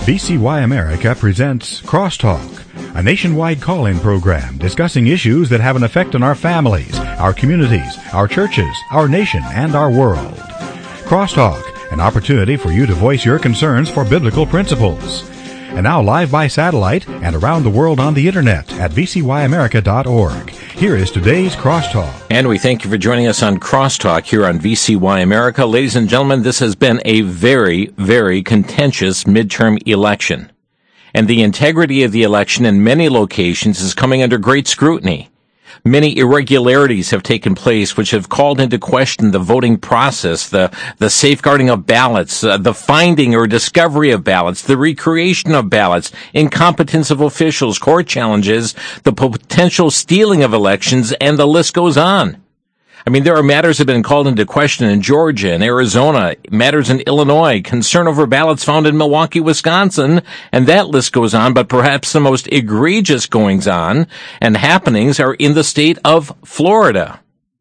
VCY America presents Crosstalk, a nationwide call-in program discussing issues that have an effect on our families, our communities, our churches, our nation, and our world. Crosstalk, an opportunity for you to voice your concerns for biblical principles. And now live by satellite and around the world on the internet at vcyamerica.org. Here is today's Crosstalk. And we thank you for joining us on Crosstalk here on VCY America. Ladies and gentlemen, this has been a very, very contentious midterm election. And the integrity of the election in many locations is coming under great scrutiny. Many irregularities have taken place which have called into question the voting process, the safeguarding of ballots, the finding or discovery of ballots, the recreation of ballots, incompetence of officials, court challenges, the potential stealing of elections, and the list goes on. I mean, there are matters that have been called into question in Georgia and Arizona, matters in Illinois, concern over ballots found in Milwaukee, Wisconsin, and that list goes on, but perhaps the most egregious goings-on and happenings are in the state of Florida.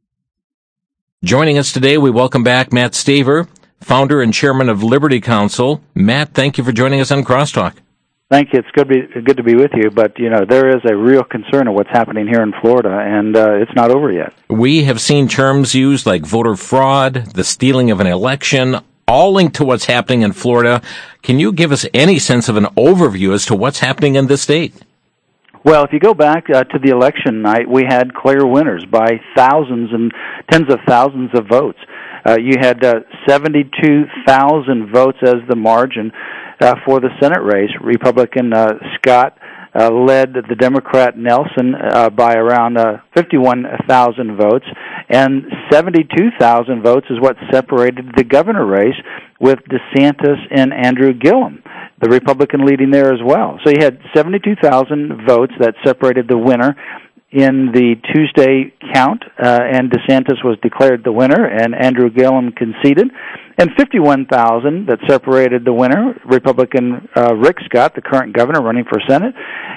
Joining us today, we welcome back Matt Staver, founder and chairman of Liberty Counsel. Matt, thank you for joining us on Crosstalk. Thank you. It's good to be with you, but, there is a real concern of what's happening here in Florida, and it's not over yet. We have seen terms used like voter fraud, the stealing of an election, all linked to what's happening in Florida. Can you give us any sense of an overview as to what's happening in this state? Well, if you go back to the election night, we had clear winners by thousands and tens of thousands of votes. You had 72,000 votes as the margin for the Senate race. Republican Scott led the Democrat Nelson by around 51,000 votes, and 72,000 votes is what separated the governor race with DeSantis and Andrew Gillum, the Republican leading there as well. So you had 72,000 votes that separated the winner in the Tuesday count, and DeSantis was declared the winner, and Andrew Gillum conceded, and 51,000 that separated the winner, Republican Rick Scott, the current governor running for Senate.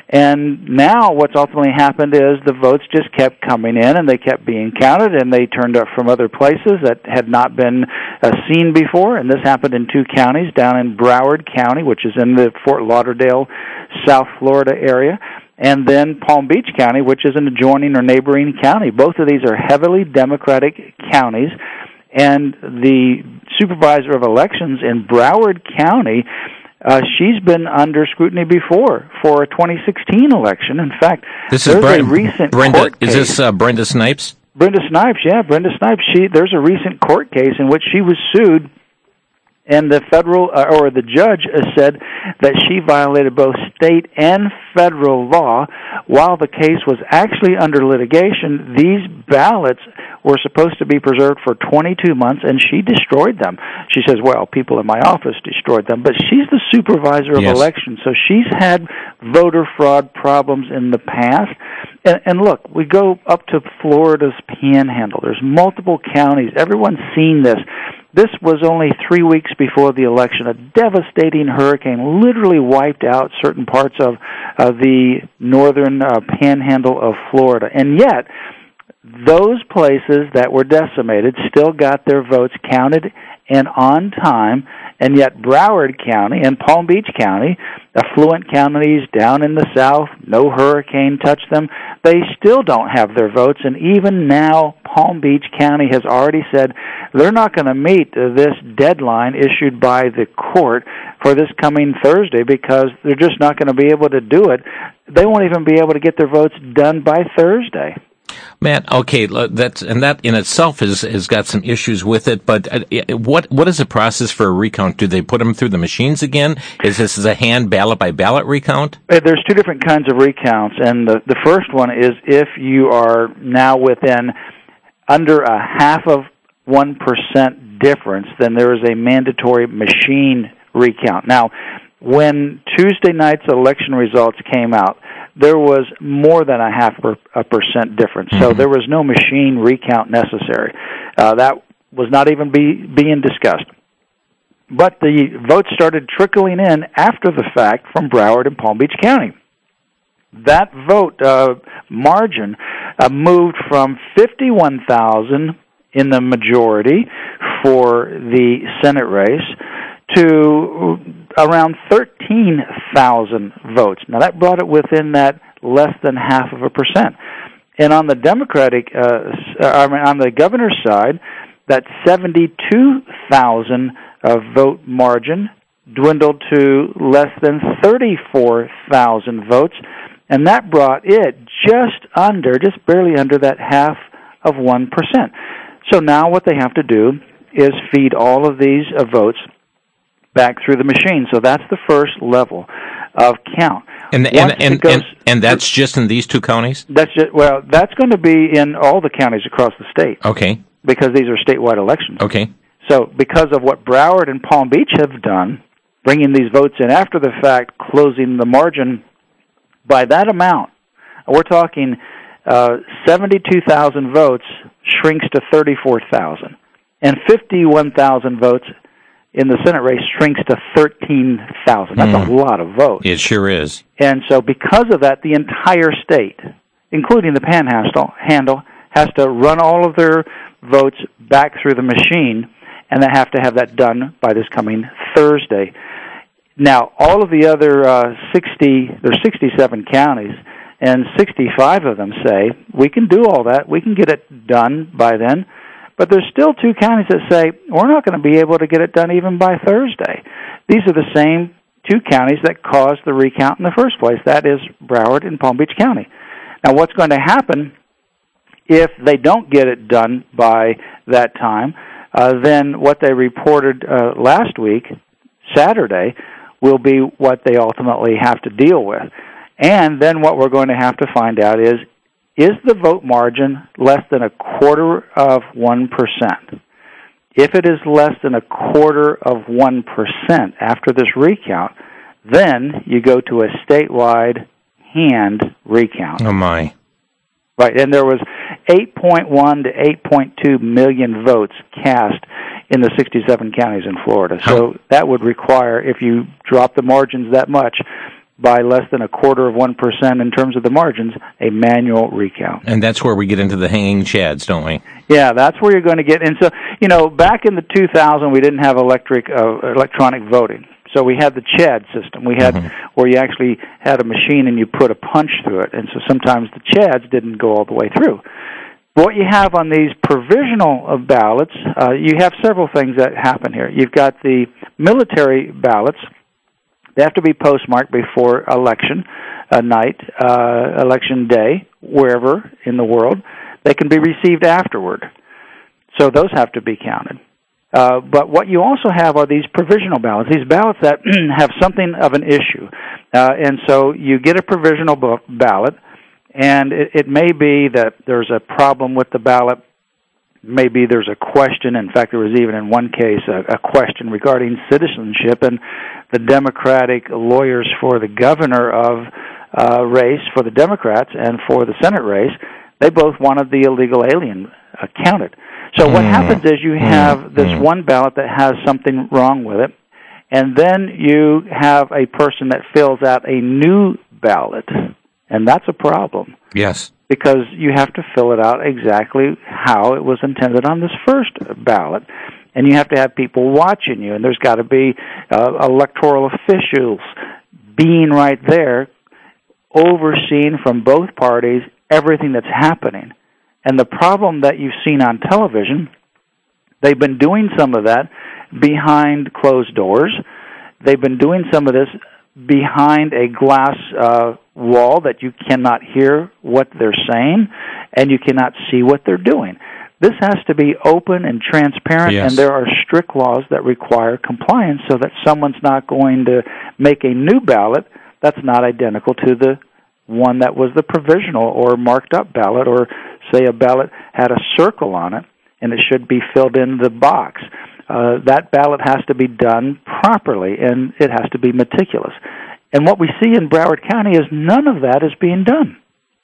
And now what's ultimately happened is the votes just kept coming in, and they kept being counted, and they turned up from other places that had not been seen before, and this happened in two counties, down in Broward County, which is in the Fort Lauderdale, South Florida area, and then Palm Beach County, which is an adjoining or neighboring county. Both of these are heavily Democratic counties, and the supervisor of elections in Broward County, she's been under scrutiny before for a 2016 election. In fact, this is a recent court case. Is this Brenda Snipes? Brenda Snipes, yeah, Brenda Snipes. There's a recent court case in which she was sued, and the federal or the judge said that she violated both state and federal law. While the case was actually under litigation, these ballots were supposed to be preserved for 22 months, and she destroyed them. She says, well, people in my office destroyed them, but she's the supervisor of elections, so she's had voter fraud problems in the past. And look, we go up to Florida's Panhandle. There's multiple counties. Everyone's seen this. This was only 3 weeks before the election. A devastating hurricane literally wiped out certain parts of the northern panhandle of Florida. And yet, those places that were decimated still got their votes counted and on time, and yet Broward County and Palm Beach County, affluent counties down in the south, no hurricane touched them, they still don't have their votes, and even now Palm Beach County has already said they're not going to meet this deadline issued by the court for this coming Thursday because they're just not going to be able to do it. They won't even be able to get their votes done by Thursday. Matt, okay, that in itself has got some issues with it, but what is the process for a recount? Do they put them through the machines again? Is this a hand ballot-by-ballot recount? There's two different kinds of recounts, and the first one is if you are now within under a 0.5% difference, then there is a mandatory machine recount. Now, when Tuesday night's election results came out, there was more than a 0.5% difference. So there was no machine recount necessary. That was not even being discussed. But the votes started trickling in after the fact from Broward and Palm Beach County. That vote margin moved from 51,000 in the majority for the Senate race to around 13,000 votes. Now, that brought it within that less than 0.5%. And on the on the governor's side, that 72,000 vote margin dwindled to less than 34,000 votes, and that brought it just barely under that 0.5%. So now what they have to do is feed all of these votes back through the machine. So that's the first level of count. And that's just in these two counties? That's going to be in all the counties across the state. Okay. Because these are statewide elections. Okay. So because of what Broward and Palm Beach have done, bringing these votes in after the fact, closing the margin by that amount, we're talking 72,000 votes shrinks to 34,000, and 51,000 votes in the Senate race shrinks to 13,000. That's a lot of votes. It sure is. And so because of that, the entire state, including the Panhandle, has to run all of their votes back through the machine, and they have to have that done by this coming Thursday. Now, all of the other there's 67 counties, and 65 of them say, we can do all that, we can get it done by then, but there's still 2 counties that say, we're not going to be able to get it done even by Thursday. These are the same 2 counties that caused the recount in the first place. That is Broward and Palm Beach County. Now, what's going to happen if they don't get it done by that time, then what they reported last week, Saturday, will be what they ultimately have to deal with. And then what we're going to have to find out is the vote margin less than 0.25%? If it is less than 0.25% after this recount, then you go to a statewide hand recount. Oh, my. Right, and there was 8.1 to 8.2 million votes cast in the 67 counties in Florida. So that would require, if you drop the margins that much, by less than 0.25% in terms of the margins, a manual recount. And that's where we get into the hanging chads, don't we? Yeah, that's where you're going to get. And so, back in the 2000, we didn't have electronic voting. So we had the CHAD system. We had where you actually had a machine and you put a punch through it. And so sometimes the CHADs didn't go all the way through. What you have on these provisional ballots, you have several things that happen here. You've got the military ballots. They have to be postmarked before election night, election day, wherever in the world. They can be received afterward. So those have to be counted. But what you also have are these provisional ballots, these ballots that have something of an issue. And so you get a provisional ballot, and it may be that there's a problem with the ballot. Maybe there's a question. In fact, there was even in one case a question regarding citizenship, and the Democratic lawyers for the governor of race for the Democrats and for the Senate race, they both wanted the illegal alien counted. So what happens is you have this one ballot that has something wrong with it, and then you have a person that fills out a new ballot, and that's a problem. Yes. Because you have to fill it out exactly how it was intended on this first ballot. And you have to have people watching you, and there's got to be electoral officials being right there, overseeing from both parties everything that's happening. And the problem that you've seen on television, they've been doing some of that behind closed doors. They've been doing some of this behind a glass wall that you cannot hear what they're saying, and you cannot see what they're doing. This has to be open and transparent, yes. And there are strict laws that require compliance so that someone's not going to make a new ballot that's not identical to the one that was the provisional or marked up ballot, or say a ballot had a circle on it and it should be filled in the box. That ballot has to be done properly, and it has to be meticulous. And what we see in Broward County is none of that is being done.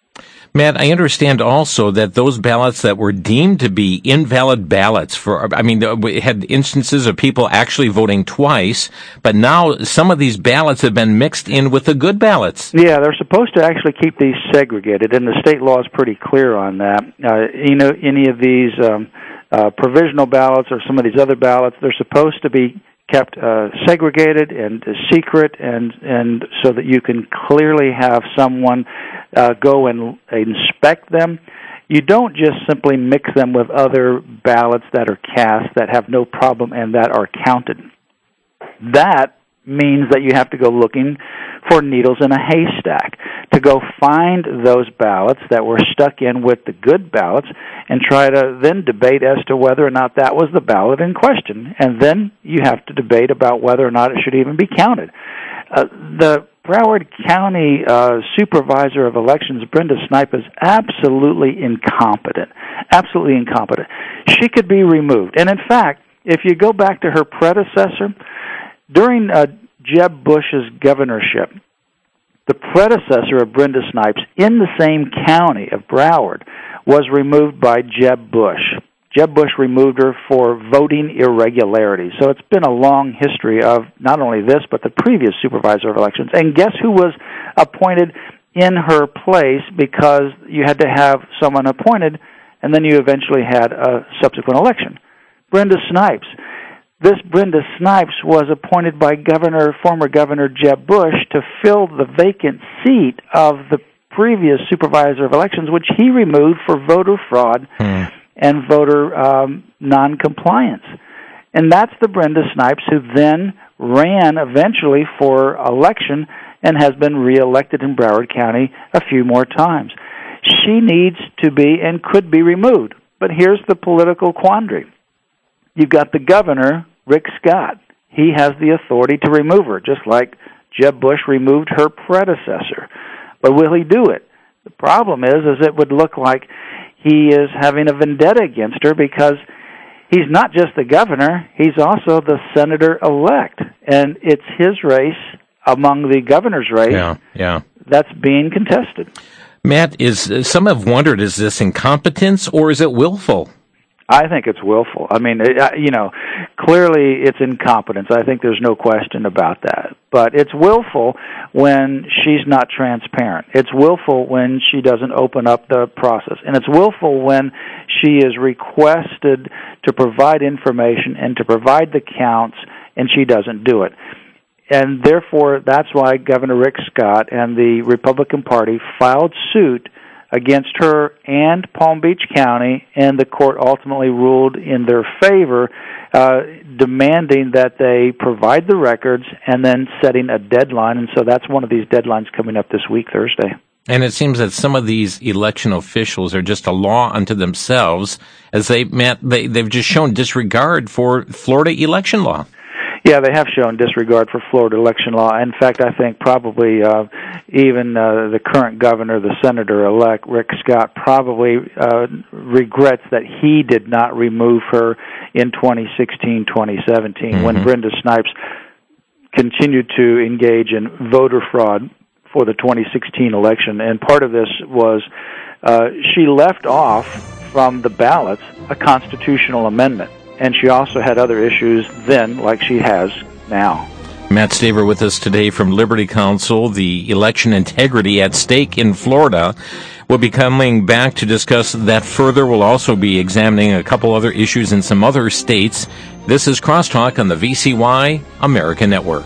Matt, I understand also that those ballots that were deemed to be invalid ballots we had instances of people actually voting twice, but now some of these ballots have been mixed in with the good ballots. Yeah, they're supposed to actually keep these segregated, and the state law is pretty clear on that. Any of these provisional ballots or some of these other ballots, they're supposed to be kept segregated and secret, and so that you can clearly have someone go and inspect them. You don't just simply mix them with other ballots that are cast that have no problem and that are counted. That means that you have to go looking for needles in a haystack, to go find those ballots that were stuck in with the good ballots and try to then debate as to whether or not that was the ballot in question. And then you have to debate about whether or not it should even be counted. The Broward County Supervisor of Elections, Brenda Snipe, is absolutely incompetent. Absolutely incompetent. She could be removed. And in fact, if you go back to her predecessor, during Jeb Bush's governorship, the predecessor of Brenda Snipes in the same county of Broward was removed by Jeb Bush. Jeb Bush removed her for voting irregularities. So it's been a long history of not only this, but the previous supervisor of elections. And guess who was appointed in her place, because you had to have someone appointed, and then you eventually had a subsequent election? Brenda Snipes. This Brenda Snipes was appointed by former Governor Jeb Bush to fill the vacant seat of the previous supervisor of elections, which he removed for voter fraud and voter noncompliance. And that's the Brenda Snipes who then ran eventually for election and has been reelected in Broward County a few more times. She needs to be and could be removed. But here's the political quandary. You've got the governor, Rick Scott. He has the authority to remove her, just like Jeb Bush removed her predecessor. But will he do it? The problem is it would look like he is having a vendetta against her, because he's not just the governor, he's also the senator-elect. And it's his race among the governor's race that's being contested. Matt, some have wondered, is this incompetence or is it willful? I think it's willful. I mean, clearly it's incompetence. I think there's no question about that. But it's willful when she's not transparent. It's willful when she doesn't open up the process. And it's willful when she is requested to provide information and to provide the counts, and she doesn't do it. And therefore, that's why Governor Rick Scott and the Republican Party filed suit against her and Palm Beach County, and the court ultimately ruled in their favor, demanding that they provide the records and then setting a deadline. And so that's one of these deadlines coming up this week, Thursday. And it seems that some of these election officials are just a law unto themselves, as they've just shown disregard for Florida election law. Yeah, they have shown disregard for Florida election law. In fact, I think probably even the current governor, the senator-elect, Rick Scott, probably regrets that he did not remove her in 2016, 2017, when Brenda Snipes continued to engage in voter fraud for the 2016 election. And part of this was she left off from the ballots a constitutional amendment. And she also had other issues then, like she has now. Matt Staver with us today from Liberty Counsel. The election integrity at stake in Florida. We'll be coming back to discuss that further. We'll also be examining a couple other issues in some other states. This is Crosstalk on the VCY America Network.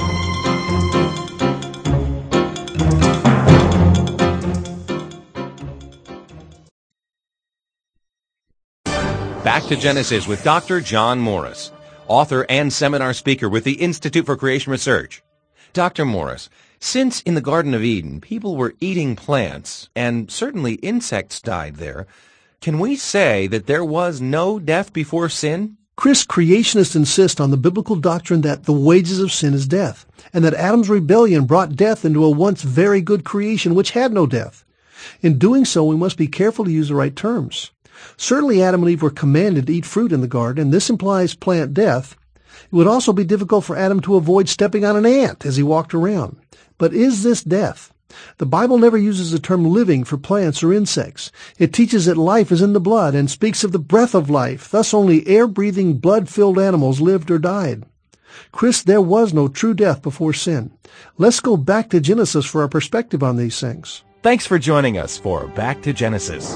Back to Genesis with Dr. John Morris, author and seminar speaker with the Institute for Creation Research. Dr. Morris, since in the Garden of Eden people were eating plants and certainly insects died there, can we say that there was no death before sin? Chris, creationists insist on the biblical doctrine that the wages of sin is death, and that Adam's rebellion brought death into a once very good creation which had no death. In doing so, we must be careful to use the right terms. Certainly Adam and Eve were commanded to eat fruit in the garden, and this implies plant death. It would also be difficult for Adam to avoid stepping on an ant as he walked around. But is this death? The Bible never uses the term living for plants or insects. It teaches that life is in the blood and speaks of the breath of life. Thus only air-breathing, blood-filled animals lived or died. Chris, there was no true death before sin. Let's go back to Genesis for our perspective on these things. Thanks for joining us for Back to Genesis.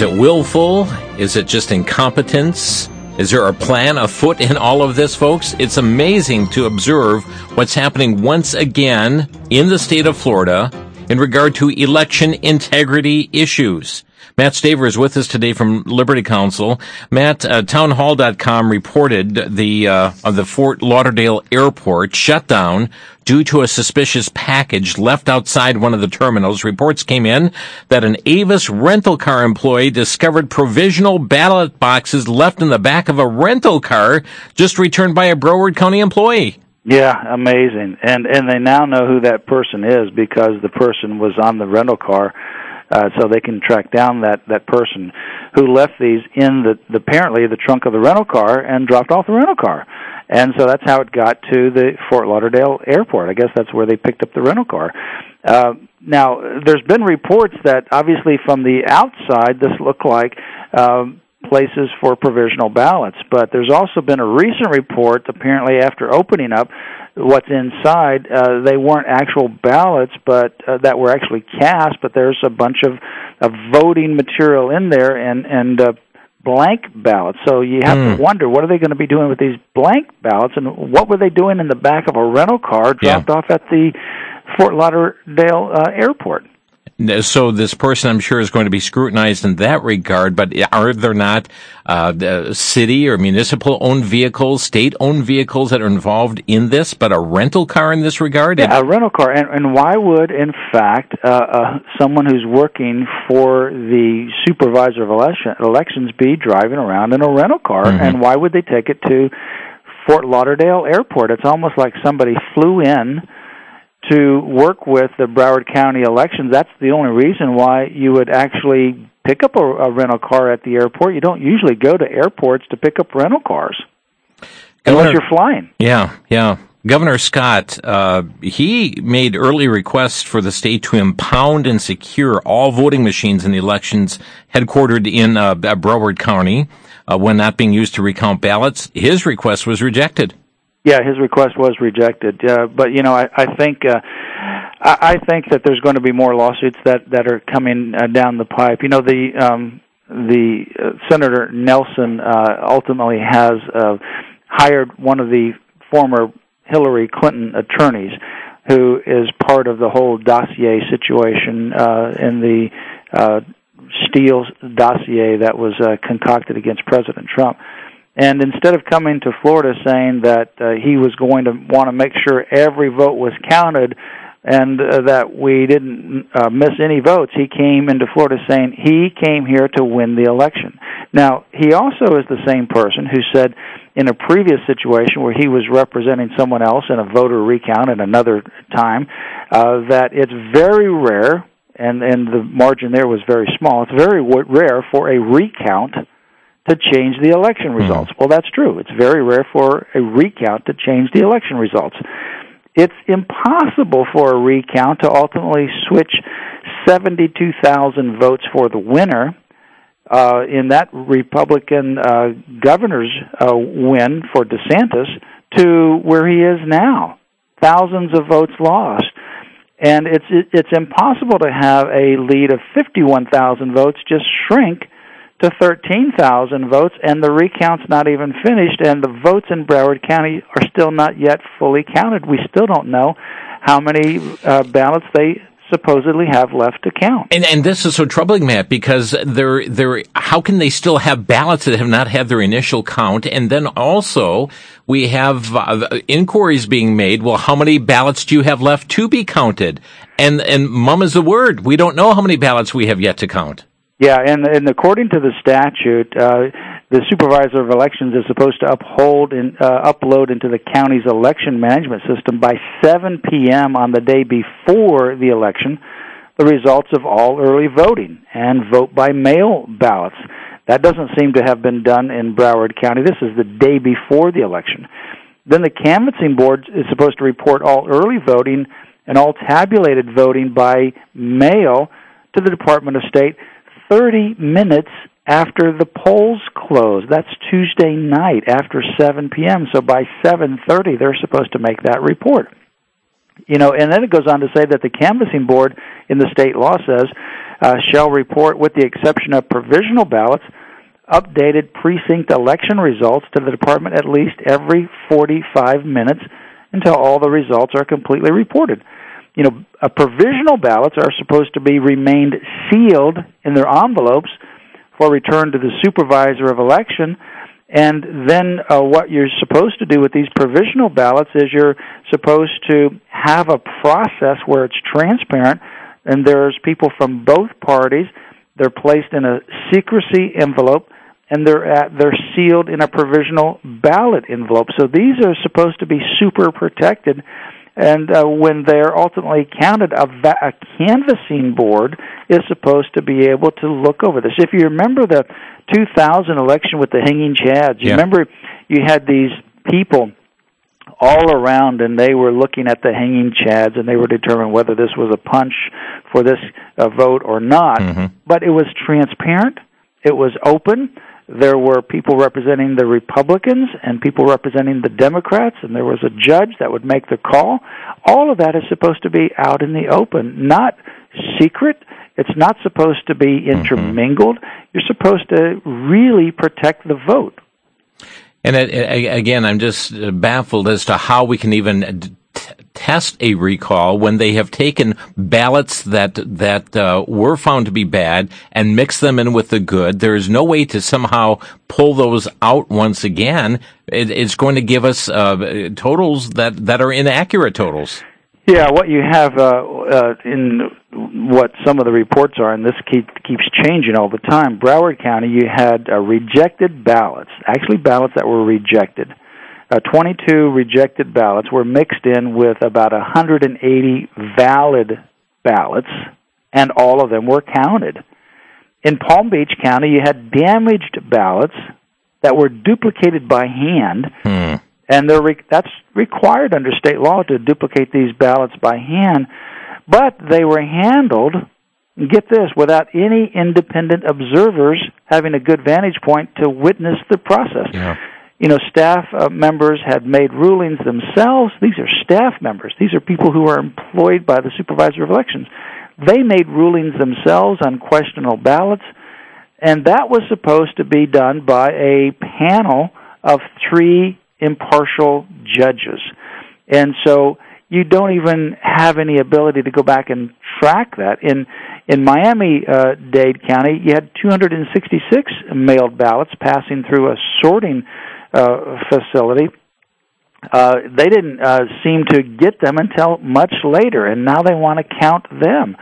Is it willful? Is it just incompetence? Is there a plan afoot in all of this, folks? It's amazing to observe what's happening once again in the state of Florida in regard to election integrity issues. Matt Staver is with us today from Liberty Counsel. Matt, townhall.com reported the Fort Lauderdale airport shut down due to a suspicious package left outside one of the terminals. Reports came in that an Avis rental car employee discovered provisional ballot boxes left in the back of a rental car just returned by a Broward County employee. Yeah, amazing. And they now know who that person is because the person was on the rental car. So they can track down that person who left these in apparently the trunk of the rental car and dropped off the rental car. And so that's how it got to the Fort Lauderdale airport. I guess that's where they picked up the rental car. Now, there's been reports that obviously from the outside this looked like places for provisional ballots, but there's also been a recent report apparently after opening up what's inside. They weren't actual ballots, but that were actually cast. But there's a bunch of voting material in there and blank ballots. So you have to wonder, what are they going to be doing with these blank ballots, and what were they doing in the back of a rental car dropped off at the Fort Lauderdale airport? So this person, I'm sure, is going to be scrutinized in that regard, but are there not city or municipal-owned vehicles, state-owned vehicles that are involved in this, but a rental car in this regard? Yeah, a rental car. And why would, in fact, someone who's working for the supervisor of elections be driving around in a rental car, and why would they take it to Fort Lauderdale Airport? It's almost like somebody flew in to work with the Broward County elections. That's the only reason why you would actually pick up a rental car at the airport. You don't usually go to airports to pick up rental cars unless you're flying. Yeah. Governor Scott, he made early requests for the state to impound and secure all voting machines in the elections headquartered in Broward County when not being used to recount ballots. His request was rejected. Yeah, his request was rejected. But I think that there's going to be more lawsuits that are coming down the pipe. The Senator Nelson ultimately has hired one of the former Hillary Clinton attorneys, who is part of the whole dossier situation in the Steele dossier that was concocted against President Trump. And instead of coming to Florida saying that he was going to want to make sure every vote was counted and that we didn't miss any votes, he came into Florida saying he came here to win the election. Now, he also is the same person who said in a previous situation where he was representing someone else in a voter recount at another time that it's very rare, and the margin there was very small, it's very rare for a recount to change the election results. Well, that's true. It's very rare for a recount to change the election results. It's impossible for a recount to ultimately switch 72,000 votes for the winner in that Republican governor's win for DeSantis to where he is now. Thousands of votes lost. And it's impossible to have a lead of 51,000 votes just shrink to 13,000 votes, and the recount's not even finished, and the votes in Broward County are still not yet fully counted. We still don't know how many ballots they supposedly have left to count. And this is so troubling, Matt, because how can they still have ballots that have not had their initial count? And then also we have inquiries being made. Well, how many ballots do you have left to be counted? And mum is the word. We don't know how many ballots we have yet to count. Yeah, and according to the statute, the supervisor of elections is supposed to upload into the county's election management system by 7 p.m. on the day before the election the results of all early voting and vote by mail ballots. That doesn't seem to have been done in Broward County. This is the day before the election. Then the canvassing board is supposed to report all early voting and all tabulated voting by mail to the Department of State 30 minutes after the polls close. That's Tuesday night after 7 p.m. So by 7:30, they're supposed to make that report. And then it goes on to say that the canvassing board in the state law says shall report, with the exception of provisional ballots, updated precinct election results to the department at least every 45 minutes until all the results are completely reported. Provisional ballots are supposed to be remained sealed in their envelopes for return to the supervisor of election. And then what you're supposed to do with these provisional ballots is you're supposed to have a process where it's transparent, and there's people from both parties. They're placed in a secrecy envelope, and they're sealed in a provisional ballot envelope. So these are supposed to be super protected. And when they're ultimately counted, a canvassing board is supposed to be able to look over this. If you remember the 2000 election with the hanging chads, you remember you had these people all around, and they were looking at the hanging chads, and they were determining whether this was a punch for this vote or not. Mm-hmm. But it was transparent. It was open. There were people representing the Republicans and people representing the Democrats, and there was a judge that would make the call. All of that is supposed to be out in the open, not secret. It's not supposed to be intermingled. You're supposed to really protect the vote. And again, I'm just baffled as to how we can even test a recall when they have taken ballots that were found to be bad and mixed them in with the good. There is no way to somehow pull those out once again. It's going to give us totals that are inaccurate totals. Yeah, what you have in what some of the reports are, and this keeps changing all the time. Broward County, you had rejected ballots, actually ballots that were rejected. 22 rejected ballots were mixed in with about 180 valid ballots, and all of them were counted. In Palm Beach County, you had damaged ballots that were duplicated by hand, and that's required under state law to duplicate these ballots by hand, but they were handled, get this, without any independent observers having a good vantage point to witness the process. Yeah. Staff members had made rulings themselves. These are staff members. These are people who are employed by the supervisor of elections. They made rulings themselves on questionable ballots, and that was supposed to be done by a panel of 3 impartial judges. And so you don't even have any ability to go back and track that. In Miami-Dade County, you had 266 mailed ballots passing through a sorting facility. They didn't seem to get them until much later, and now they want to count them.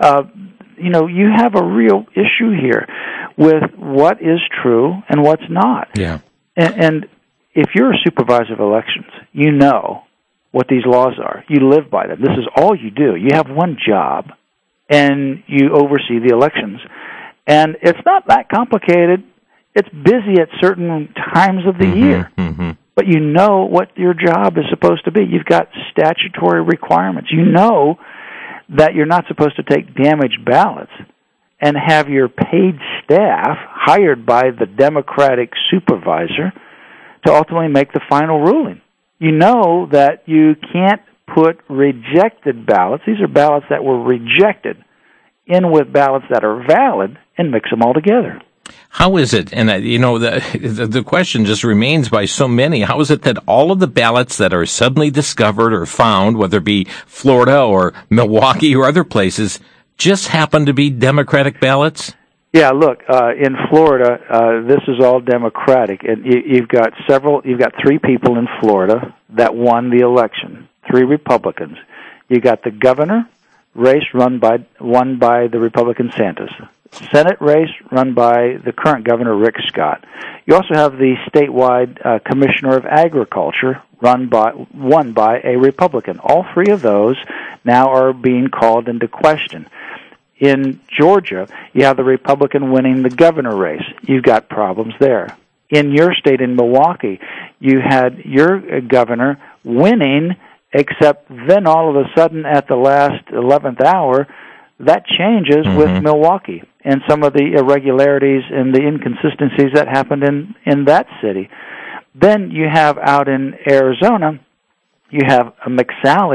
You have a real issue here with what is true and what's not. Yeah. And if you're a supervisor of elections, you know what these laws are. You live by them. This is all you do. You have one job, and you oversee the elections. And it's not that complicated. It's busy at certain times of the year. Mm-hmm. But you know what your job is supposed to be. You've got statutory requirements. You know that you're not supposed to take damaged ballots and have your paid staff hired by the Democratic supervisor to ultimately make the final ruling. You know that you can't put rejected ballots, these are ballots that were rejected, in with ballots that are valid and mix them all together. How is it, and the question just remains by so many, how is it that all of the ballots that are suddenly discovered or found, whether it be Florida or Milwaukee or other places, just happen to be Democratic ballots? Yeah, look, in Florida, this is all Democratic, and you've got 3 people in Florida that won the election, 3 Republicans. You got the governor race won by the Republican Santos. Senate race run by the current governor, Rick Scott. You also have the statewide commissioner of agriculture won by a Republican. All 3 of those now are being called into question. In Georgia, you have the Republican winning the governor race. You've got problems there. In your state, in Milwaukee, you had your governor winning, except then all of a sudden at the last 11th hour, that changes with Milwaukee and some of the irregularities and the inconsistencies that happened in that city. Then you have out in Arizona, you have McSally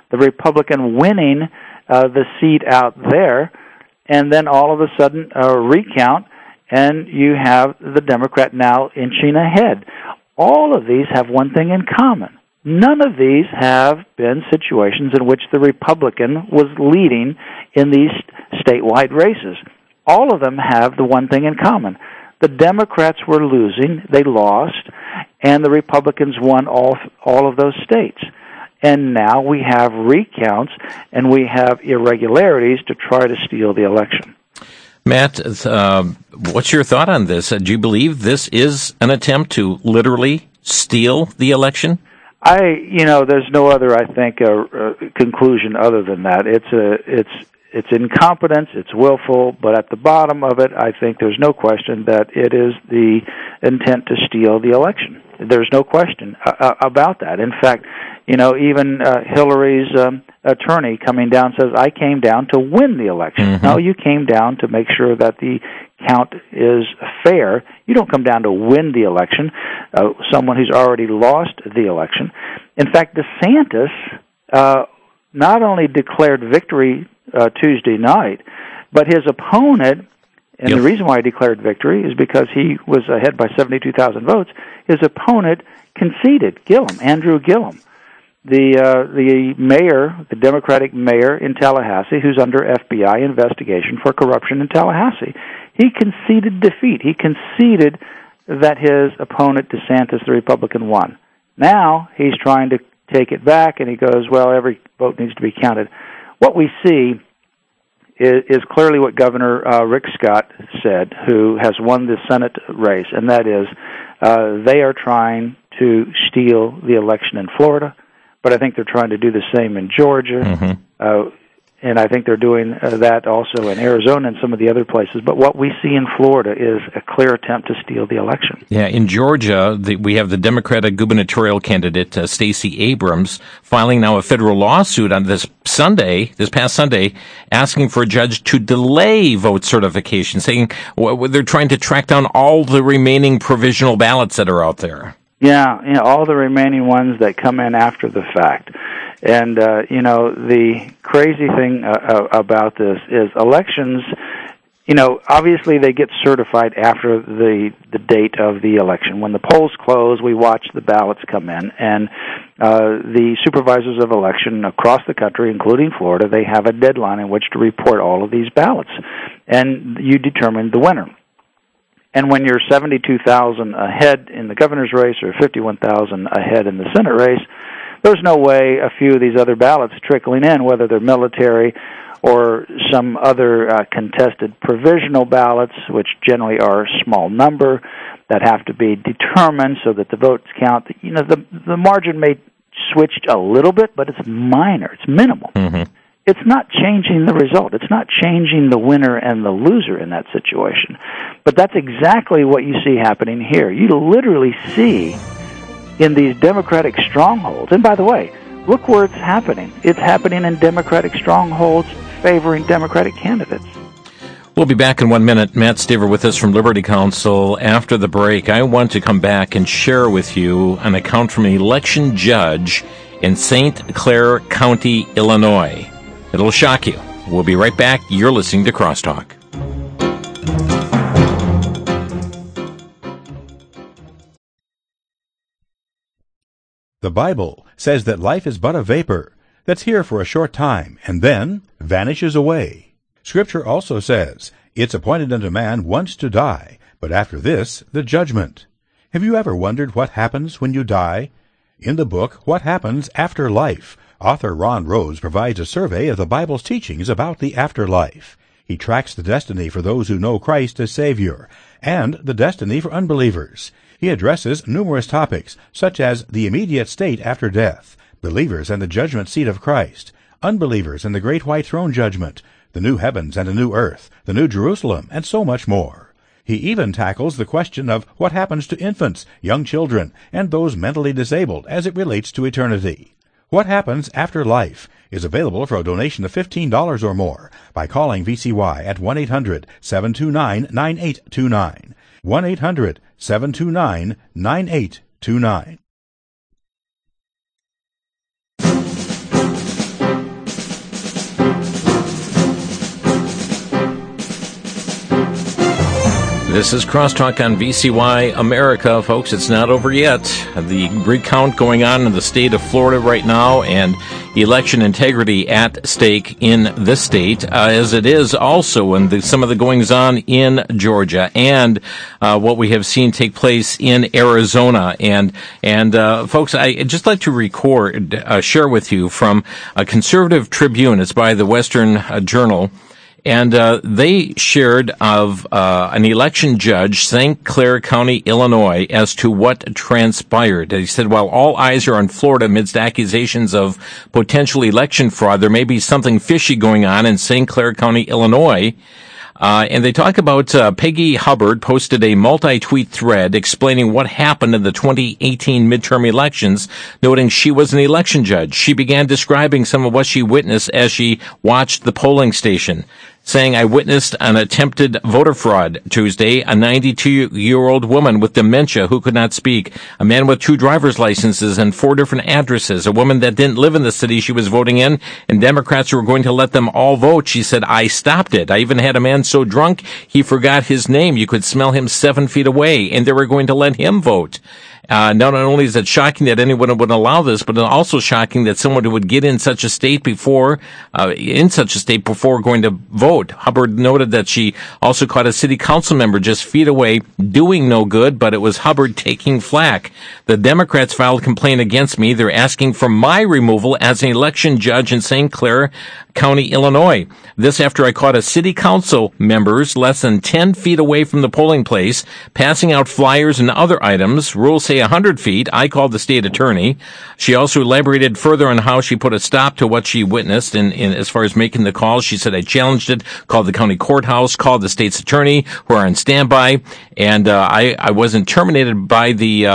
the Republican winning the seat out there, and then all of a sudden a recount, and you have the Democrat now inching ahead. All of these have one thing in common. None of these have been situations in which the Republican was leading in these statewide races. All of them have the one thing in common. The Democrats were losing, they lost, and the Republicans won all of those states. And now we have recounts and we have irregularities to try to steal the election. Matt, what's your thought on this? Do you believe this is an attempt to literally steal the election? There's no other, I think, conclusion other than that. It's incompetence, it's willful, but at the bottom of it, I think there's no question that it is the intent to steal the election. There's no question about that. In fact, even Hillary's attorney coming down says, I came down to win the election. Mm-hmm. No, you came down to make sure that the count is fair. You don't come down to win the election, someone who's already lost the election. In fact, DeSantis not only declared victory Tuesday night, but his opponent, and the reason why he declared victory is because he was ahead by 72,000 votes, his opponent conceded, Andrew Gillum, the mayor, the Democratic mayor in Tallahassee, who's under FBI investigation for corruption in Tallahassee. He conceded defeat. He conceded that his opponent, DeSantis, the Republican, won. Now he's trying to take it back, and he goes, well, every vote needs to be counted. What we see is clearly what Governor Rick Scott said, who has won the Senate race, and that is they are trying to steal the election in Florida, but I think they're trying to do the same in Georgia, and I think they're doing that also in Arizona and some of the other places. But what we see in Florida is a clear attempt to steal the election. Yeah, in Georgia, we have the Democratic gubernatorial candidate, Stacey Abrams, filing now a federal lawsuit on this past Sunday, asking for a judge to delay vote certification, saying they're trying to track down all the remaining provisional ballots that are out there. Yeah, all the remaining ones that come in after the fact. And, the crazy thing about this is elections, obviously they get certified after the date of the election. When the polls close, we watch the ballots come in, and the supervisors of election across the country, including Florida, they have a deadline in which to report all of these ballots, and you determine the winner. And when you're 72,000 ahead in the governor's race or 51,000 ahead in the Senate race, there's no way a few of these other ballots trickling in, whether they're military or some other contested provisional ballots, which generally are a small number that have to be determined so that the votes count. The margin may switch a little bit, but it's minor. It's minimal. Mm-hmm. It's not changing the result. It's not changing the winner and the loser in that situation. But that's exactly what you see happening here. You literally see in these Democratic strongholds, and by the way, look where it's happening. It's happening in Democratic strongholds favoring Democratic candidates. We'll be back in 1 minute. Matt Staver with us from Liberty Counsel. After the break, I want to come back and share with you an account from an election judge in St. Clair County, Illinois. It'll shock you. We'll be right back. You're listening to Crosstalk. The Bible says that life is but a vapor that's here for a short time and then vanishes away. Scripture also says, it's appointed unto man once to die, but after this, the judgment. Have you ever wondered what happens when you die? In the book, What Happens After Life, author Ron Rhodes provides a survey of the Bible's teachings about the afterlife. He tracks the destiny for those who know Christ as Savior, and the destiny for unbelievers. He addresses numerous topics, such as the immediate state after death, believers and the judgment seat of Christ, unbelievers and the great white throne judgment, the new heavens and a new earth, the new Jerusalem, and so much more. He even tackles the question of what happens to infants, young children, and those mentally disabled as it relates to eternity. What Happens After Life is available for a donation of $15 or more by calling VCY at 1-800-729-9829. 1-800-729-9829. This is Crosstalk on VCY America, folks. It's not over yet. The recount going on in the state of Florida right now, and election integrity at stake in this state, as it is also in some of the goings-on in Georgia, and what we have seen take place in Arizona. And folks, I'd just like to share with you from a Conservative Tribune. It's by the Western Journal. And they shared of an election judge, St. Clair County, Illinois, as to what transpired. He said, while all eyes are on Florida amidst accusations of potential election fraud, there may be something fishy going on in St. Clair County, Illinois. And they talk about Peggy Hubbard posted a multi-tweet thread explaining what happened in the 2018 midterm elections, noting she was an election judge. She began describing some of what she witnessed as she watched the polling station, saying, I witnessed an attempted voter fraud Tuesday, a 92-year-old woman with dementia who could not speak, a man with 2 driver's licenses and 4 different addresses, a woman that didn't live in the city she was voting in, and Democrats were going to let them all vote. She said, I stopped it. I even had a man so drunk he forgot his name. You could smell him 7 feet away, and they were going to let him vote. Not only is it shocking that anyone would allow this, but it's also shocking that someone would get in such a state before going to vote. Hubbard noted that she also caught a city council member just feet away doing no good, but it was Hubbard taking flack. The Democrats filed a complaint against me. They're asking for my removal as an election judge in St. Clair County, Illinois. This after I caught a city council members less than 10 feet away from the polling place, passing out flyers and other items. Rules say 100 feet. I called the state attorney. She also elaborated further on how she put a stop to what she witnessed in as far as making the calls. She said, I challenged it, called the county courthouse, called the state's attorney who are on standby, and I wasn't terminated by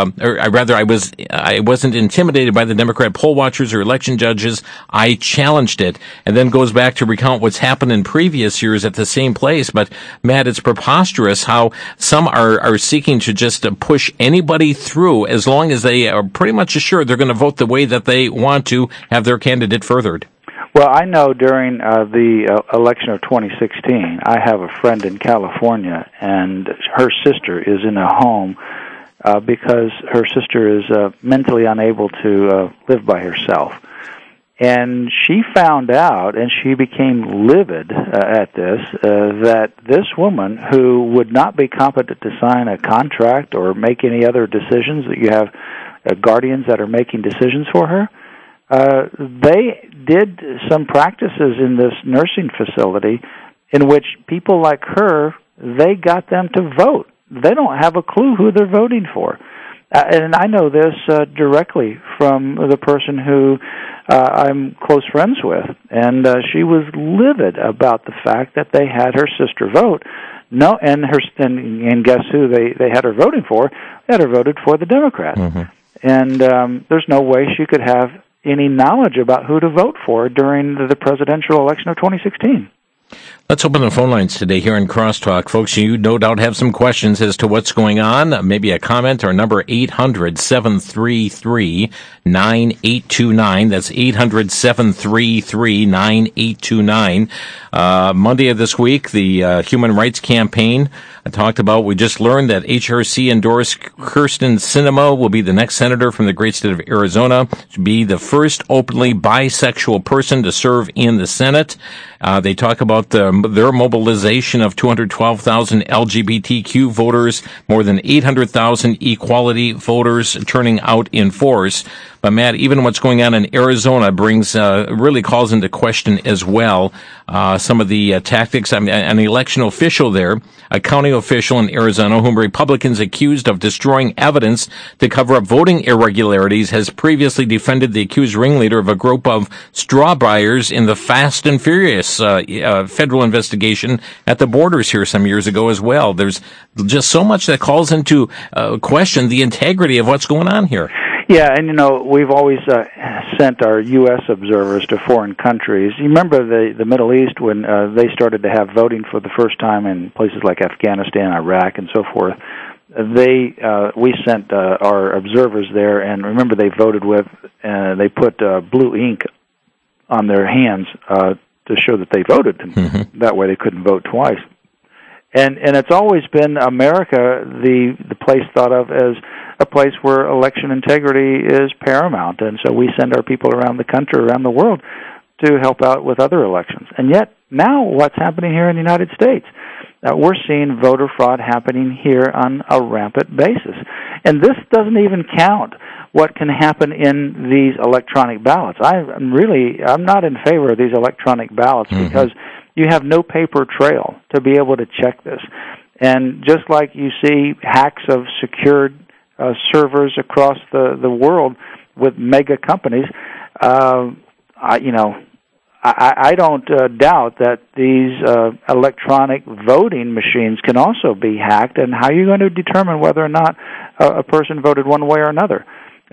I wasn't intimidated by the Democrat poll watchers or election judges. I challenged it. And then goes back to recount what's happened in previous years at the same place. But Matt, it's preposterous how some are seeking to just push anybody through as long as they are pretty much assured they're going to vote the way that they want to have their candidate furthered. Well, I know during the election of 2016, I have a friend in California, and her sister is in a home because her sister is mentally unable to live by herself. And she found out, and she became livid at this, that this woman, who would not be competent to sign a contract or make any other decisions, that you have guardians that are making decisions for her, they did some practices in this nursing facility in which people like her, they got them to vote. They don't have a clue who they're voting for. And I know this directly from the person who I'm close friends with, and she was livid about the fact that they had her sister vote. No, and guess who they had her voting for? They had her voted for the Democrats. Mm-hmm. And there's no way she could have any knowledge about who to vote for during the presidential election of 2016. Let's open the phone lines today here in Crosstalk. Folks, you no doubt have some questions as to what's going on. Maybe a comment. Our number 800-733-9829. That's 800-733-9829. Monday of this week, the Human Rights Campaign talked about, we just learned that HRC endorsed Kyrsten Sinema will be the next senator from the great state of Arizona to be the first openly bisexual person to serve in the Senate. They talk about their mobilization of 212,000 LGBTQ voters, more than 800,000 equality voters turning out in force. But Matt, even what's going on in Arizona really calls into question as well some of the tactics. I mean, an election official there, a county official in Arizona, whom Republicans accused of destroying evidence to cover up voting irregularities, has previously defended the accused ringleader of a group of straw buyers in the Fast and Furious federal investigation at the borders here some years ago as well. There's just so much that calls into question the integrity of what's going on here. Yeah, and we've always sent our U.S. observers to foreign countries. You remember the Middle East when they started to have voting for the first time in places like Afghanistan, Iraq, and so forth. We sent our observers there, and remember they voted with, they put blue ink on their hands to show that they voted, and that way they couldn't vote twice. And it's always been America, the place thought of as a place where election integrity is paramount. And so we send our people around the country, around the world, to help out with other elections. And yet, now what's happening here in the United States? We're seeing voter fraud happening here on a rampant basis. And this doesn't even count what can happen in these electronic ballots. I'm not in favor of these electronic ballots because you have no paper trail to be able to check this. And just like you see hacks of secured servers across the world with mega companies, I don't doubt that these electronic voting machines can also be hacked. And how are you going to determine whether or not a person voted one way or another?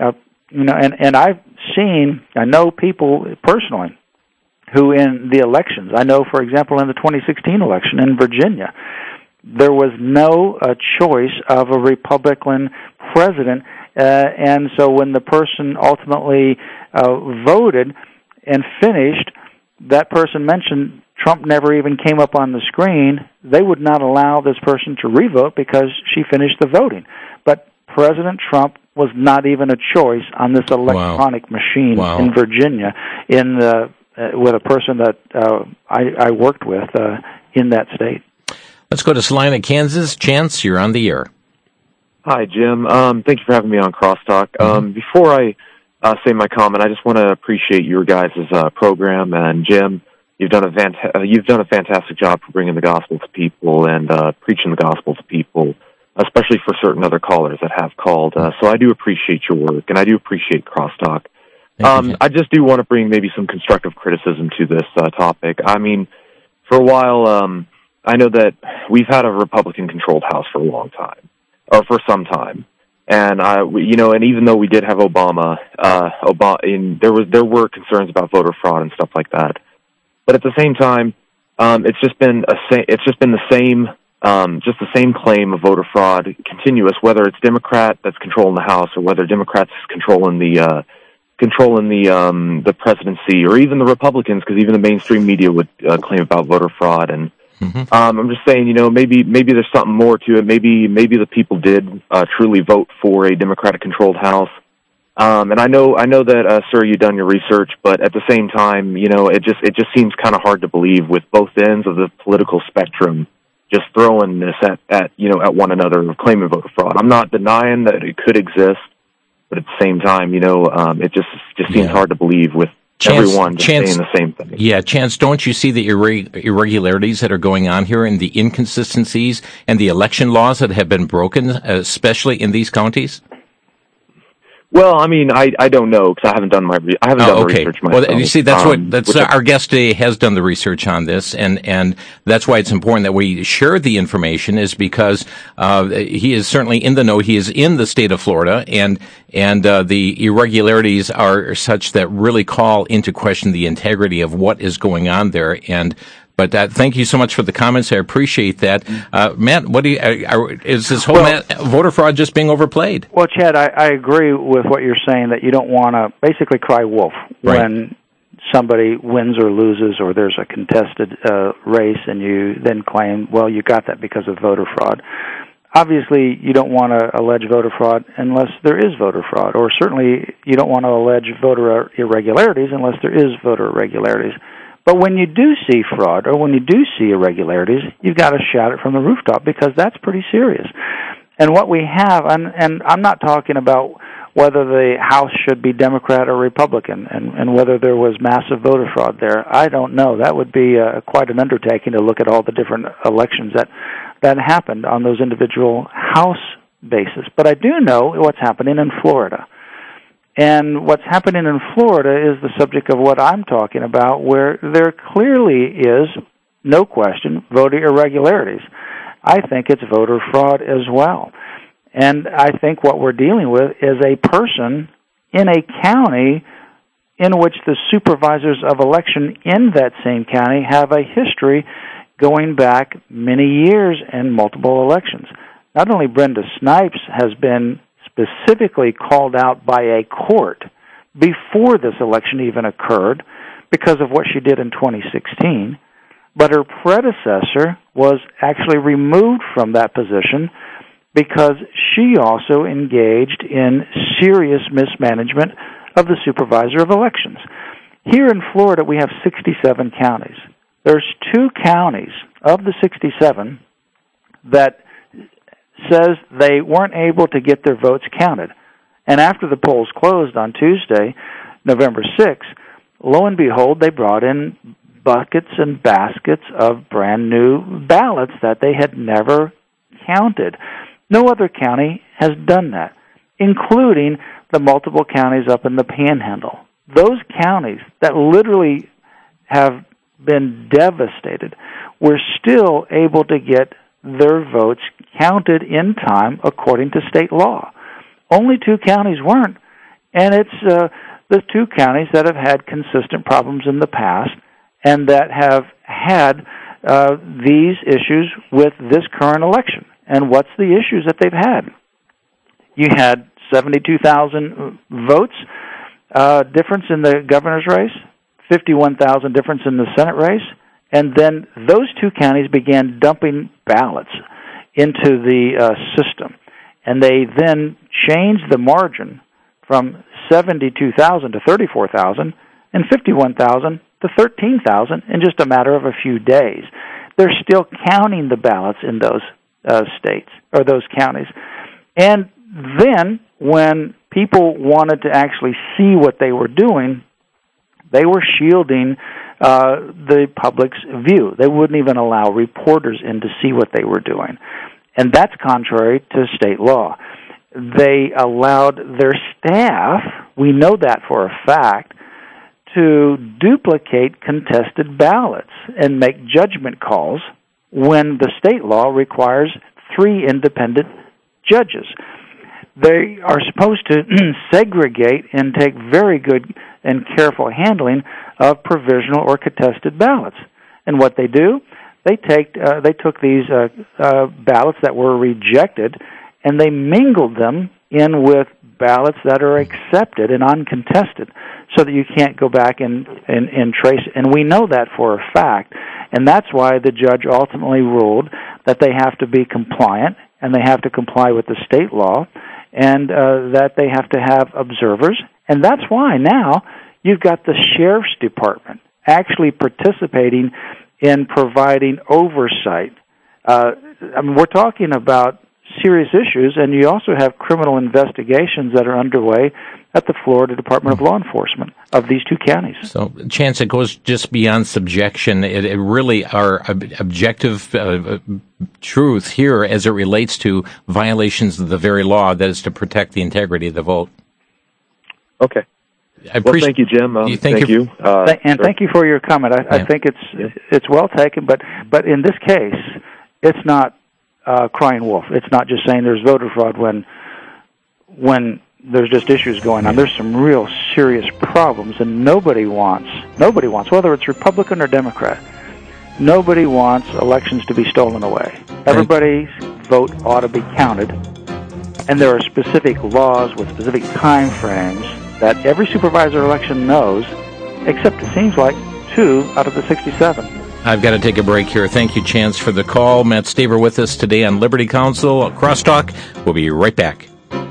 And I know people personally who in the elections, I know, for example, in the 2016 election in Virginia, there was no choice of a Republican president, and so when the person ultimately voted and finished, that person mentioned Trump never even came up on the screen. They would not allow this person to revote because she finished the voting. But President Trump was not even a choice on this electronic machine in Virginia with a person that I worked with in that state. Let's go to Salina, Kansas. Chance, you're on the air. Hi, Jim. Thank you for having me on Crosstalk. Before I say my comment, I just want to appreciate your guys' program. And Jim, you've done a fantastic job for bringing the gospel to people and preaching the gospel to people, especially for certain other callers that have called. So I do appreciate your work, and I do appreciate Crosstalk. I just do want to bring maybe some constructive criticism to this topic. I mean, for a while, I know that we've had a Republican-controlled House for a long time, or for some time. And and even though we did have Obama, there were concerns about voter fraud and stuff like that. But at the same time, it's just been the same claim of voter fraud, continuous, whether it's Democrat that's controlling the House or whether Democrats controlling the presidency, or even the Republicans, because even the mainstream media would claim about voter fraud. And I'm just saying, maybe there's something more to it. Maybe the people did truly vote for a Democratic-controlled House. And I know that, sir, you've done your research, but at the same time, it just seems kind of hard to believe with both ends of the political spectrum just throwing this at one another, claiming voter fraud. I'm not denying that it could exist, but at the same time, it just seems hard to believe with everyone just saying the same thing. Yeah, Chance, don't you see the irregularities that are going on here and the inconsistencies and the election laws that have been broken, especially in these counties? Well, I mean, I don't know because I haven't done the research myself. Well, you see, our guest today has done the research on this, and that's why it's important that we share the information. Is because he is certainly in the know. He is in the state of Florida, and the irregularities are such that really call into question the integrity of what is going on there. But thank you so much for the comments. I appreciate that. Matt, is this whole voter fraud just being overplayed? Well, Chad, I agree with what you're saying, that you don't want to basically cry wolf when somebody wins or loses, or there's a contested race, and you then claim, well, you got that because of voter fraud. Obviously, you don't want to allege voter fraud unless there is voter fraud, or certainly you don't want to allege voter irregularities unless there is voter irregularities. But when you do see fraud, or when you do see irregularities, you've got to shout it from the rooftop, because that's pretty serious. And what we have, and I'm not talking about whether the House should be Democrat or Republican, and whether there was massive voter fraud there. I don't know. That would be quite an undertaking to look at all the different elections that happened on those individual House bases. But I do know what's happening in Florida. And what's happening in Florida is the subject of what I'm talking about, where there clearly is, no question, voter irregularities. I think it's voter fraud as well. And I think what we're dealing with is a person in a county in which the supervisors of election in that same county have a history going back many years and multiple elections. Not only Brenda Snipes has been specifically called out by a court before this election even occurred because of what she did in 2016, but her predecessor was actually removed from that position because she also engaged in serious mismanagement of the supervisor of elections. Here in Florida, we have 67 counties. There's 2 counties of the 67 that says they weren't able to get their votes counted. And after the polls closed on Tuesday, November 6th, lo and behold, they brought in buckets and baskets of brand new ballots that they had never counted. No other county has done that, including the multiple counties up in the Panhandle. Those counties that literally have been devastated were still able to get their votes counted in time according to state law. Only 2 counties weren't, and it's the 2 counties that have had consistent problems in the past and that have had these issues with this current election. And what's the issues that they've had? You had 72,000 votes difference in the governor's race, 51,000 difference in the Senate race, and then those 2 counties began dumping ballots into the system. And they then changed the margin from 72,000 to 34,000 and 51,000 to 13,000 in just a matter of a few days. They're still counting the ballots in those states or those counties. And then when people wanted to actually see what they were doing, they were shielding the public's view. They wouldn't even allow reporters in to see what they were doing. And that's contrary to state law. They allowed their staff, we know that for a fact, to duplicate contested ballots and make judgment calls when the state law requires 3 independent judges. They are supposed to segregate and take very good and careful handling of provisional or contested ballots. And what they do, they took these ballots that were rejected and they mingled them in with ballots that are accepted and uncontested so that you can't go back and trace it. And we know that for a fact. And that's why the judge ultimately ruled that they have to be compliant and they have to comply with the state law and that they have to have observers. And that's why now you've got the sheriff's department actually participating in providing oversight. We're talking about serious issues, and you also have criminal investigations that are underway at the Florida Department of Law Enforcement of these 2 counties. So, Chance, it goes just beyond subjection. It really are objective truth here as it relates to violations of the very law that is to protect the integrity of the vote. Okay. Well, thank you, Jim. Thank you. Thank you for your comment. I think it's well taken, but in this case, it's not crying wolf. It's not just saying there's voter fraud when there's just issues going on. There's some real serious problems, and nobody wants, whether it's Republican or Democrat, nobody wants elections to be stolen away. Everybody's vote ought to be counted, and there are specific laws with specific time frames that every supervisor election knows, except it seems like 2 out of the 67. I've got to take a break here. Thank you, Chance, for the call. Matt Staver with us today on Liberty Counsel Crosstalk. We'll be right back.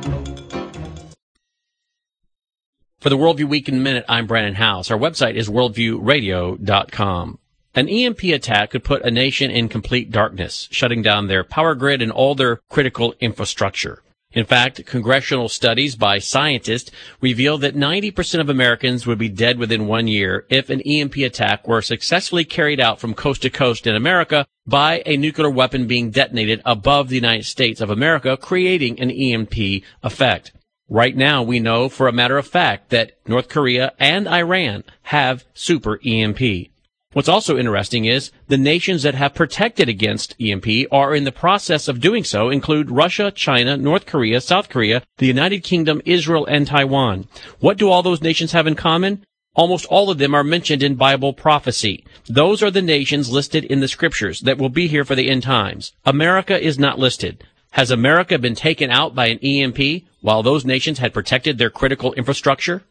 For the Worldview Weekend Minute, I'm Brandon House. Our website is worldviewradio.com. An EMP attack could put a nation in complete darkness, shutting down their power grid and all their critical infrastructure. In fact, congressional studies by scientists reveal that 90% of Americans would be dead within 1 year if an EMP attack were successfully carried out from coast to coast in America by a nuclear weapon being detonated above the United States of America, creating an EMP effect. Right now, we know for a matter of fact that North Korea and Iran have super EMP. What's also interesting is the nations that have protected against EMP are in the process of doing so include Russia, China, North Korea, South Korea, the United Kingdom, Israel, and Taiwan. What do all those nations have in common? Almost all of them are mentioned in Bible prophecy. Those are the nations listed in the scriptures that will be here for the end times. America is not listed. Has America been taken out by an EMP while those nations had protected their critical infrastructure?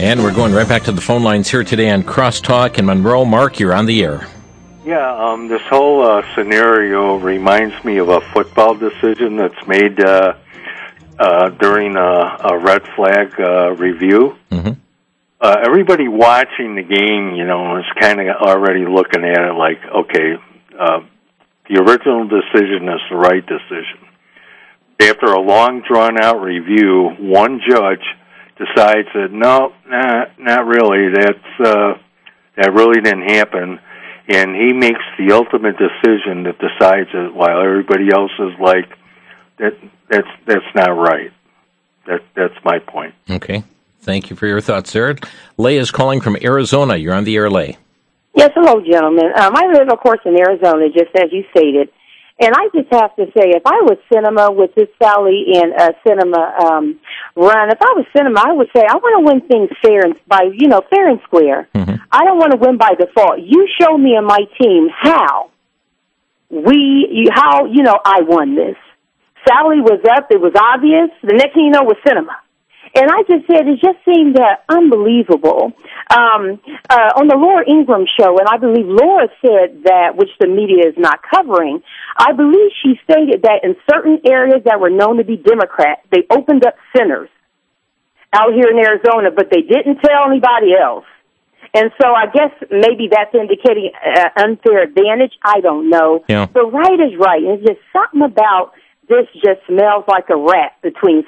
And we're going right back to the phone lines here today on Crosstalk in Monroe. Mark, you're on the air. Yeah, this whole scenario reminds me of a football decision that's made during a red flag review. Mm-hmm. Everybody watching the game, is kind of already looking at it like, okay, the original decision is the right decision. After a long, drawn-out review, one judge decides that, no, not really, that really didn't happen, and he makes the ultimate decision that decides it while everybody else is like, that's not right. That's my point. Okay. Thank you for your thoughts, sir. Leigh is calling from Arizona. You're on the air, Leigh. Yes, hello, gentlemen. I live, of course, in Arizona, just as you stated. And I just have to say, if I was Cinema with this Sally and Cinema run, if I was Cinema, I would say I want to win things fair and fair and square. Mm-hmm. I don't want to win by default. You show me and my team how I won this. Sally was up. It was obvious. The next thing you know was Cinema. And I just said, it just seemed unbelievable. On the Laura Ingraham show, and I believe Laura said that, which the media is not covering, I believe she stated that in certain areas that were known to be Democrat, they opened up centers out here in Arizona, but they didn't tell anybody else. And so I guess maybe that's indicating unfair advantage. I don't know. Yeah. But right is right. And it's just something about this just smells like a rat between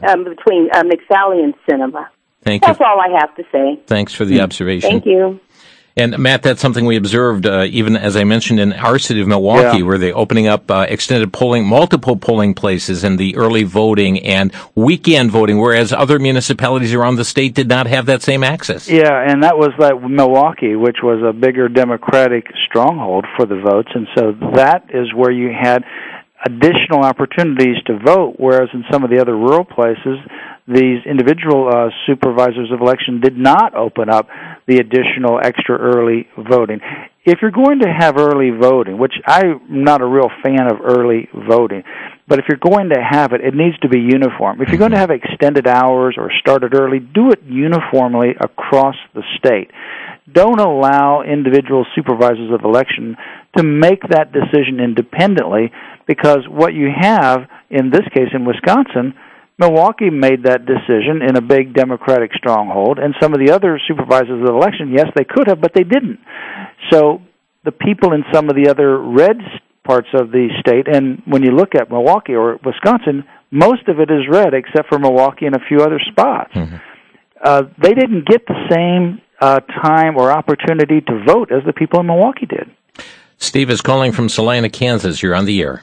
McSally and Cinema. Thank you. That's all I have to say. Thanks for the observation. Thank you. And, Matt, that's something we observed, even as I mentioned, in our city of Milwaukee, where they're opening up extended polling, multiple polling places in the early voting and weekend voting, whereas other municipalities around the state did not have that same access. Yeah, and that was like Milwaukee, which was a bigger Democratic stronghold for the votes, and so that is where you had additional opportunities to vote, whereas in some of the other rural places, these individual supervisors of election did not open up the additional extra early voting. If you're going to have early voting, which I'm not a real fan of early voting, but if you're going to have it, it needs to be uniform. If you're going to have extended hours or start it early, do it uniformly across the state. Don't allow individual supervisors of election to make that decision independently, because what you have, in this case in Wisconsin, Milwaukee made that decision in a big Democratic stronghold, and some of the other supervisors of election, yes, they could have, but they didn't. So the people in some of the other red parts of the state, and when you look at Milwaukee or Wisconsin, most of it is red except for Milwaukee and a few other spots. Mm-hmm. They didn't get the same time or opportunity to vote as the people in Milwaukee did. Steve is calling from Salina, Kansas. You're on the air.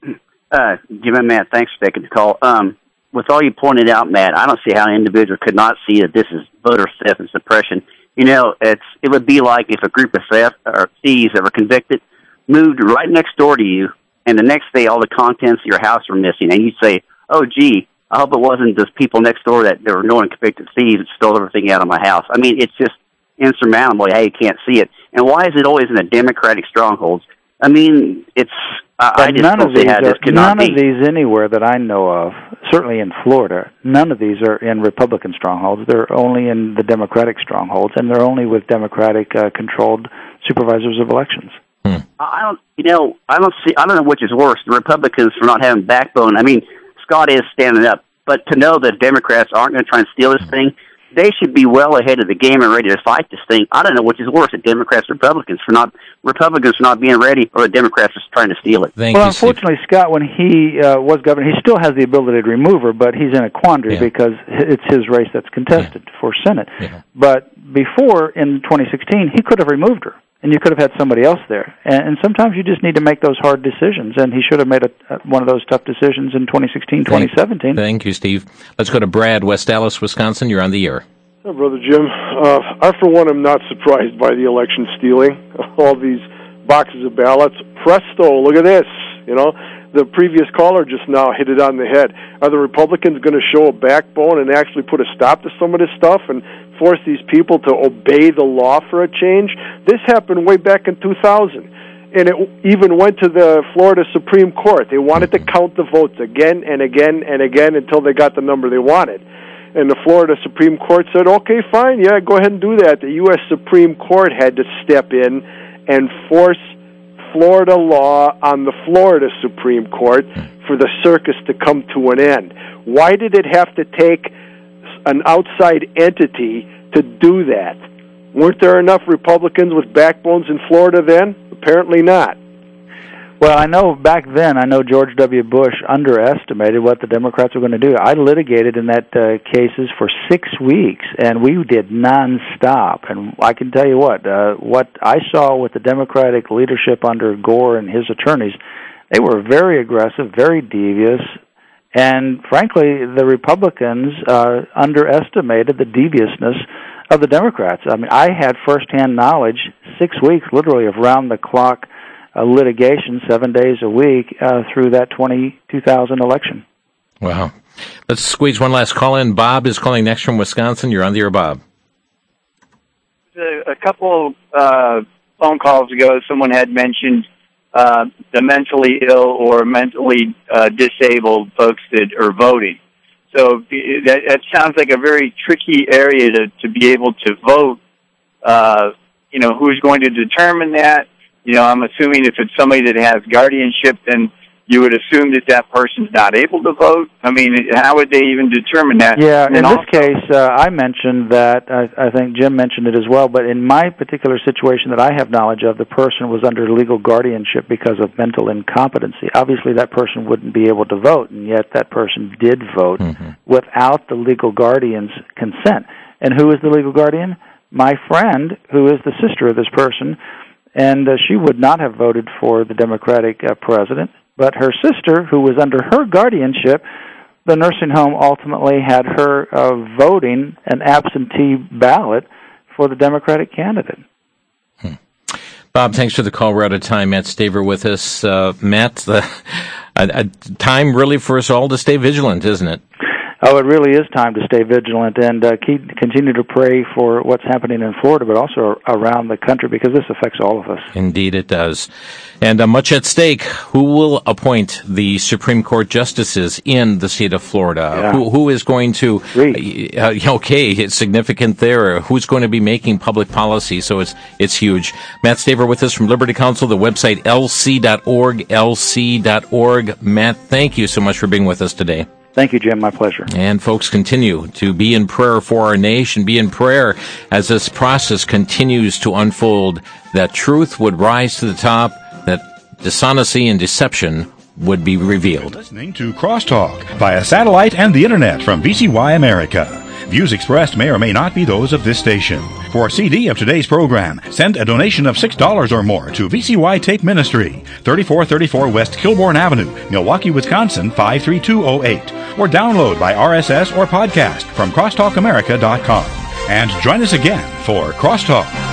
Jim and Matt, thanks for taking the call. With all you pointed out, Matt, I don't see how an individual could not see that this is voter theft and suppression. It would be like if a group of thieves that were convicted moved right next door to you, and the next day all the contents of your house were missing, and you'd say, oh, gee, I hope it wasn't just people next door that there were no one convicted thieves that stole everything out of my house. I mean, it's just insurmountable how you can't see it. And why is it always in the Democratic strongholds? I mean, it's... I just none don't see how this could not be. None of these anywhere that I know of, certainly in Florida, none of these are in Republican strongholds. They're only in the Democratic strongholds, and they're only with Democratic-controlled supervisors of elections. I don't know which is worse, the Republicans for not having backbone. I mean, Scott is standing up, but to know that Democrats aren't going to try and steal this thing, they should be well ahead of the game and ready to fight this thing. I don't know which is worse, the Democrats or Republicans for not being ready, or the Democrats just trying to steal it. Unfortunately, Scott, when he was governor, he still has the ability to remove her, but he's in a quandary because it's his race that's contested for Senate. Yeah. But before, in 2016, he could have removed her, and you could have had somebody else there. And sometimes you just need to make those hard decisions, and he should have made one of those tough decisions in 2016, 2017. Thank you, Steve. Let's go to Brad, West Allis, Wisconsin. You're on the air. Hi, Brother Jim. I, for one, am not surprised by the election stealing. All these boxes of ballots. Presto, look at this. The previous caller just now hit it on the head. Are the Republicans going to show a backbone and actually put a stop to some of this stuff and force these people to obey the law for a change? This happened way back in 2000, and it even went to the Florida Supreme Court. They wanted to count the votes again and again and again until they got the number they wanted. And the Florida Supreme Court said, okay, fine, yeah, go ahead and do that. The U.S. Supreme Court had to step in and force Florida law on the Florida Supreme Court for the circus to come to an end. Why did it have to take an outside entity to do that? Weren't there enough Republicans with backbones in Florida then? Apparently not. Well, I know back then, George W. Bush underestimated what the Democrats were going to do. I litigated in that cases for 6 weeks, and we did nonstop. And I can tell you what I saw with the Democratic leadership under Gore and his attorneys, they were very aggressive, very devious, and frankly, the Republicans underestimated the deviousness of the Democrats. I mean, I had firsthand knowledge, 6 weeks, literally, of round-the-clock litigation 7 days a week through that 2000 election. Wow. Let's squeeze one last call in. Bob is calling next from Wisconsin. You're on the air, Bob. A couple phone calls ago, someone had mentioned the mentally ill or mentally disabled folks that are voting. So that sounds like a very tricky area to be able to vote. Who's going to determine that? I'm assuming if it's somebody that has guardianship, then you would assume that person's not able to vote. I mean, how would they even determine that? Yeah, in this case, I mentioned that, I think Jim mentioned it as well, but in my particular situation that I have knowledge of, the person was under legal guardianship because of mental incompetency. Obviously, that person wouldn't be able to vote, and yet that person did vote without the legal guardian's consent. And who is the legal guardian? My friend, who is the sister of this person, and she would not have voted for the Democratic president, but her sister, who was under her guardianship, the nursing home ultimately had her voting an absentee ballot for the Democratic candidate. Bob, thanks for the call. We're out of time. Matt Staver with us. Matt, time really for us all to stay vigilant, isn't it? Oh, it really is time to stay vigilant and continue to pray for what's happening in Florida, but also around the country, because this affects all of us. Indeed it does. And much at stake. Who will appoint the Supreme Court justices in the state of Florida? Yeah. Who is going to... it's significant there. Who's going to be making public policy? So it's huge. Matt Staver with us from Liberty Counsel, the website lc.org, lc.org. Matt, thank you so much for being with us today. Thank you, Jim. My pleasure. And folks, continue to be in prayer for our nation, be in prayer as this process continues to unfold, that truth would rise to the top, that dishonesty and deception would be revealed. Listening to Crosstalk via satellite and the internet from VCY America. Views expressed may or may not be those of this station. For a CD of today's program, send a donation of $6 or more to VCY Tape Ministry, 3434 West Kilbourne Avenue, Milwaukee, Wisconsin, 53208. Or download by RSS or podcast from crosstalkamerica.com. And join us again for Crosstalk.